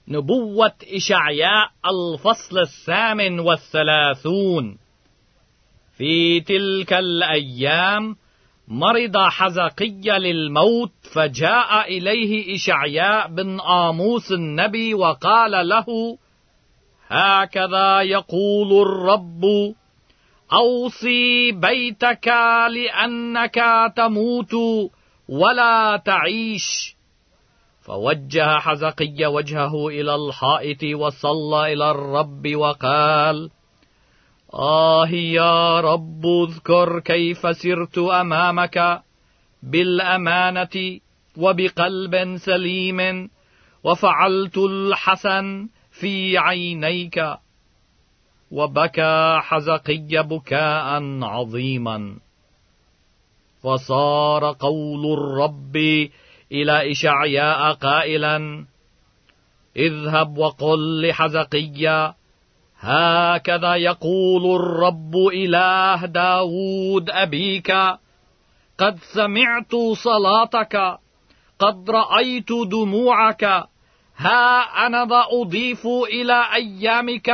نبوة إشعياء الفصل 38. في تلك الأيام مرض حزقيا للموت، فجاء إليه إشعياء بن آموس النبي وقال له: هكذا يقول الرب: أوصي بيتك لأنك تموت ولا تعيش. فوجه حزقيا وجهه إلى الحائط وصلى إلى الرب وقال: يا رب، اذكر كيف سرت أمامك بالأمانة وبقلب سليم، وفعلت الحسن في عينيك. وبكى حزقيا بكاء عظيما. فصار قول الرب إلى إشعياء قائلا: اذهب وقل لحزقيا: هكذا يقول الرب إله داود أبيك: قد سمعت صلاتك، قد رأيت دموعك، ها أنا ذا أضيف إلى أيامك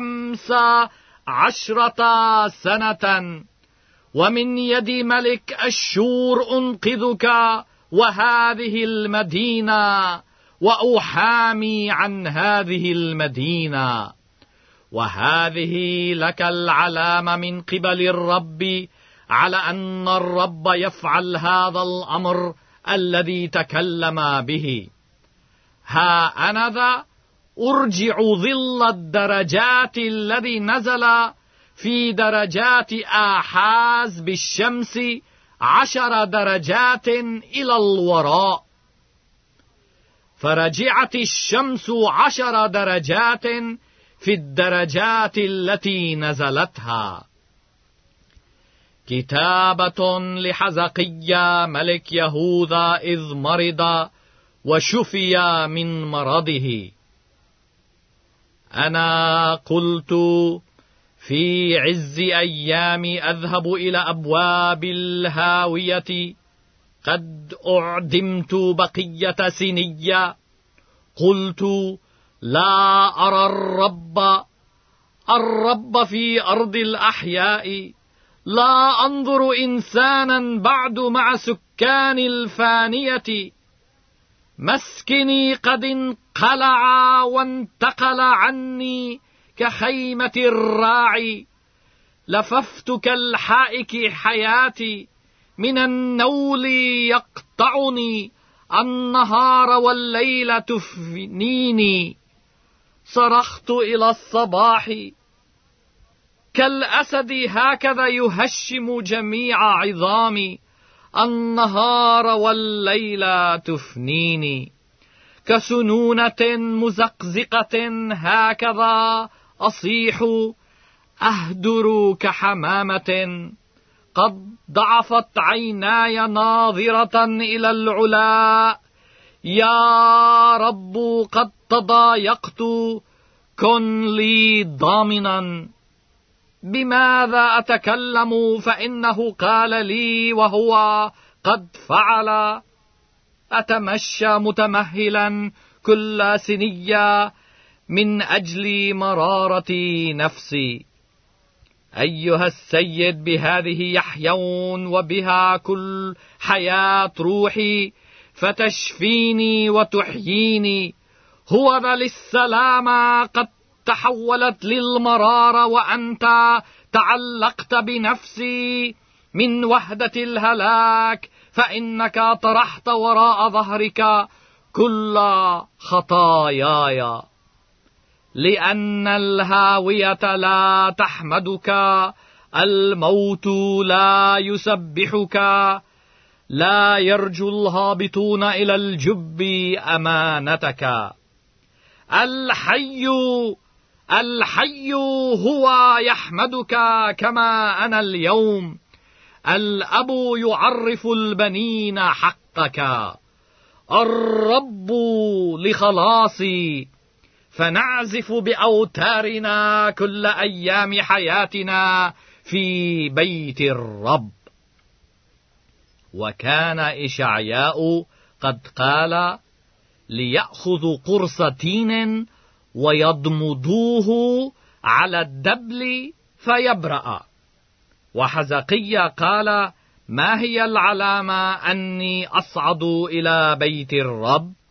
15 سنة، ومن يد ملك أشور أنقذك وهذه المدينة، وأحامي عن هذه المدينة. وهذه لك العلامة من قبل الرب على أن الرب يفعل هذا الأمر الذي تكلم به: ها أنا ذا أرجع ظل الدرجات الذي نزل في درجات آحاز بالشمس 10 درجات إلى الوراء، فرجعت الشمس 10 درجات في الدرجات التي نزلتها. كتابة لحزقيا ملك يهوذا إذ مرض وشفي من مرضه. أنا قلت في عز أيامي أذهب إلى أبواب الهاوية، قد أعدمت بقية سنية. قلت: لا أرى الرب في أرض الأحياء، لا أنظر إنسانا بعد مع سكان الفانية. مسكني قد انقلع وانتقل عني كخيمة الراعي. لففت كالحائك حياتي، من النول يقطعني، النهار والليل تفنيني. صرخت إلى الصباح، كالأسد هكذا يهشم جميع عظامي، النهار والليل تفنيني. كسنونة مزقزقة هكذا أصيح، أهدر كحمامة. قد ضعفت عيناي ناظرة إلى العلا. يا رب، قد تضايقت، كن لي ضامنا. بماذا أتكلم؟ فإنه قال لي وهو قد فعل. أتمشى متمهلا كل سنية من أجل مرارة نفسي. أيها السيد، بهذه يحيون وبها كل حياة روحي، فتشفيني وتحييني. هو ذا للسلامة قد تحولت للمرارة، وأنت تعلقت بنفسي من وهدة الهلاك، فإنك طرحت وراء ظهرك كل خطاياي. لأن الهاوية لا تحمدك، الموت لا يسبحك، لا يرجو الهابطون إلى الجب أمانتك. الحي هو يحمدك كما أنا اليوم. الأب يعرف البنين حقك. الرب لخلاصي، فنعزف بأوتارنا كل أيام حياتنا في بيت الرب. وكان إشعياء قد قال: ليأخذوا قرص تين ويضمضوه على الدبل فيبرأ. وحزقيا قال: ما هي العلامة أني أصعد إلى بيت الرب؟